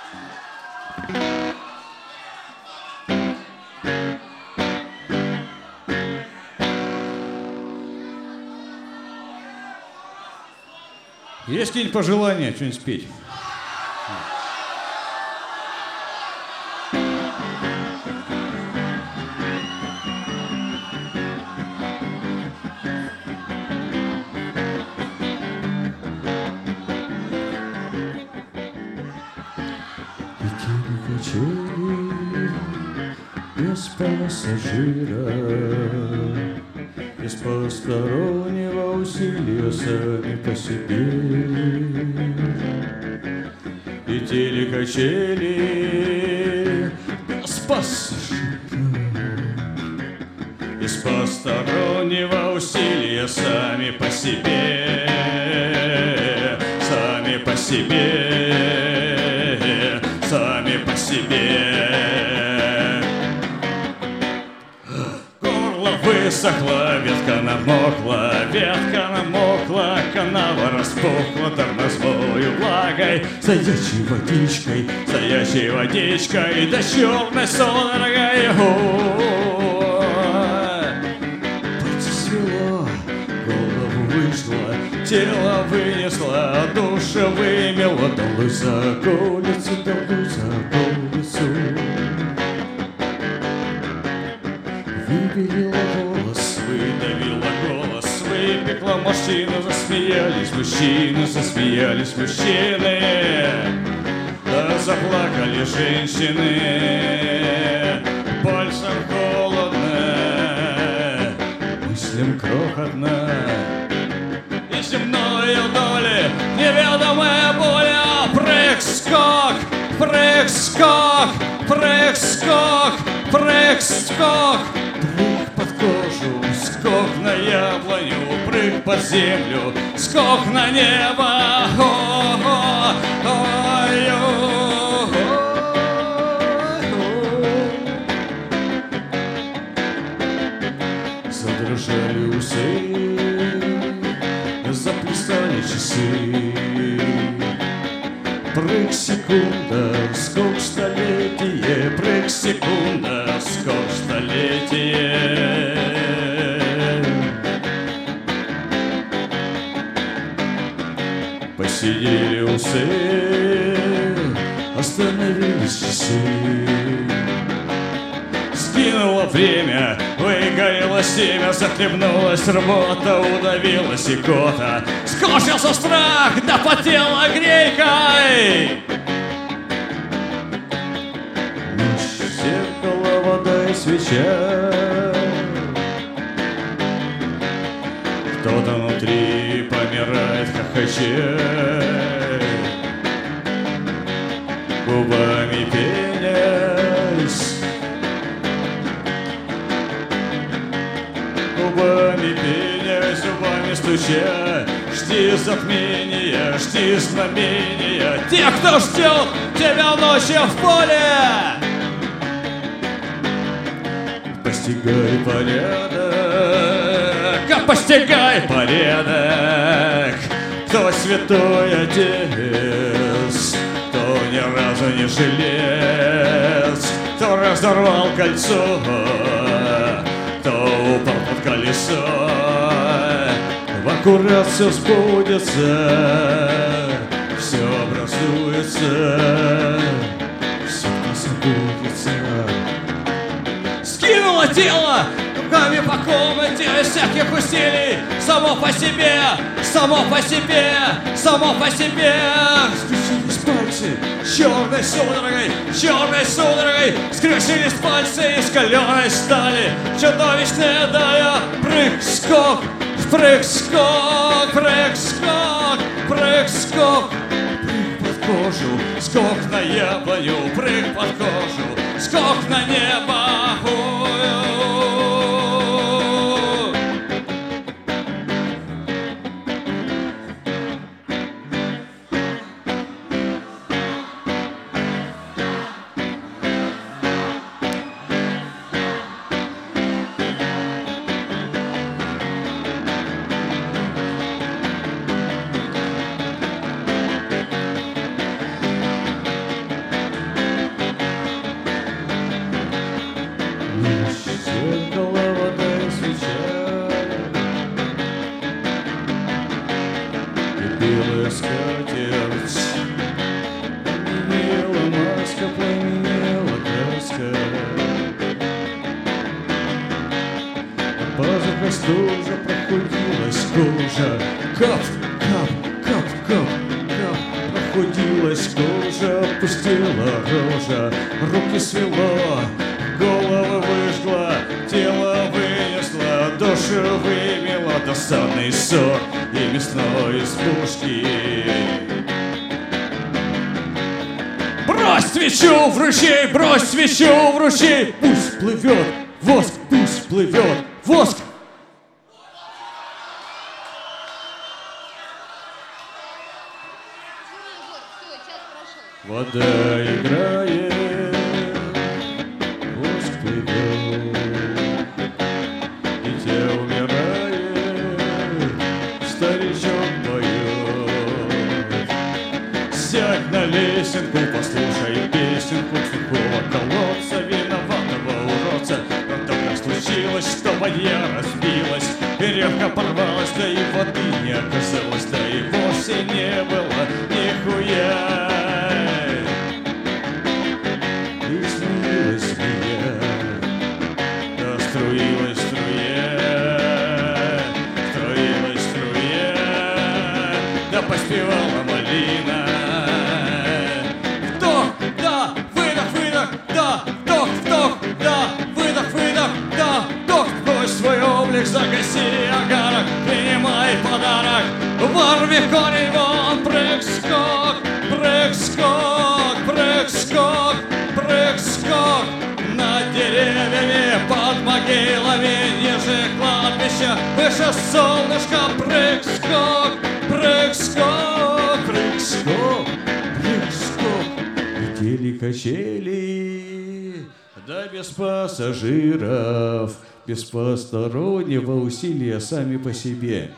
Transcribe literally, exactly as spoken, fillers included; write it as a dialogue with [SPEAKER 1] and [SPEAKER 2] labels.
[SPEAKER 1] Есть какие-нибудь пожелания, что-нибудь спеть?
[SPEAKER 2] Без пассажира, без постороннего усилия, сами по себе. И телекачели без пассажира, без постороннего усилия, сами по себе, сами по себе, сами по себе. Высохла, ветка намокла, ветка намокла, канава распухла тормозной влагой, стоячей водичкой, стоячей водичкой, да черной судорогой. Пальцы свело, голову вышло, тело вынесло, душа вымела, долой за улицу, долой за улицу. Выбелила голос, выдавила голос, выпекла мужчину, засмеялись мужчины, засмеялись мужчины, да заплакали женщины, пальцем холодно, мыслям крохотно, и земною доли неведомая боль, прыг-скок, прыг-скок, прыг-скок, прыг-скок. Прыг под кожу, скок на яблоню, прыг под землю, скок на небо. Задрожали усы, заплясали часы. Прыг секунда, скок столетие, прыг секунда, скок столетие. Посидели усы, остановились часы. Скинуло время, выгорело семя, захлебнулась рвота, удавилась икота. Скошился страх, да потела грейкой. Ночь, зеркало, вода и свеча. Кто-то внутри помирает, хохочет, губами пенясь, губами пенясь, зубами стуча. Жди затмения, жди знамения, тех, кто ждет тебя ночью в поле. Постигай порядок, а постигай порядок. Кто святой отец, кто ни разу не жилец, кто разорвал кольцо, кто упал под колесо. Аккурат все сбудется, все образуется, все забудется. Скинуло тело руками по комнате без всяких усилий, само по себе, само по себе, само по себе. Скрючились пальцы черной судорогой, черной судорогой, скрючились пальцы из каленой стали, чудовищная даль, прыг-скок. Прыг-скок, прыг-скок, прыг-скок, прыг под кожу, скок на яблоню, прыг под кожу, скок на небо. Сгустилась кожа, опустила рожа, руки свело, голову выжгла, тело вынесла, душу вымела досадный ссор и мясной избушки. Брось свечу в ручей, брось свечу в ручей, пусть плывет воск, пусть плывет воск. Вода играет, воск плывет, дитя умирает, старичок поет. Сядь на лесенку, послушай песенку сухого колодца, виноватого уродца. Но только случилось, что бадья разбилась, веревка порвалась, да и воды не оказалось, да и вовсе не было нихуя. И снилась змея, да струилась струя, струилась струя, да поспевала малина. Вдох, да, выдох, выдох, да, вдох, вдох, да, выдох, выдох, да, вдох. Брось свой облик, загаси огарок, принимай подарок. Ворви корень вон, прыг-скок, прыг-скок, прыг-скок, прыг-скок. Над деревьями, под могилами, ниже кладбища, выше солнышка. Прыг-скок, прыг-скок, прыг-скок, прыг-скок. Летели качели, да без пассажиров, без постороннего усилия сами по себе.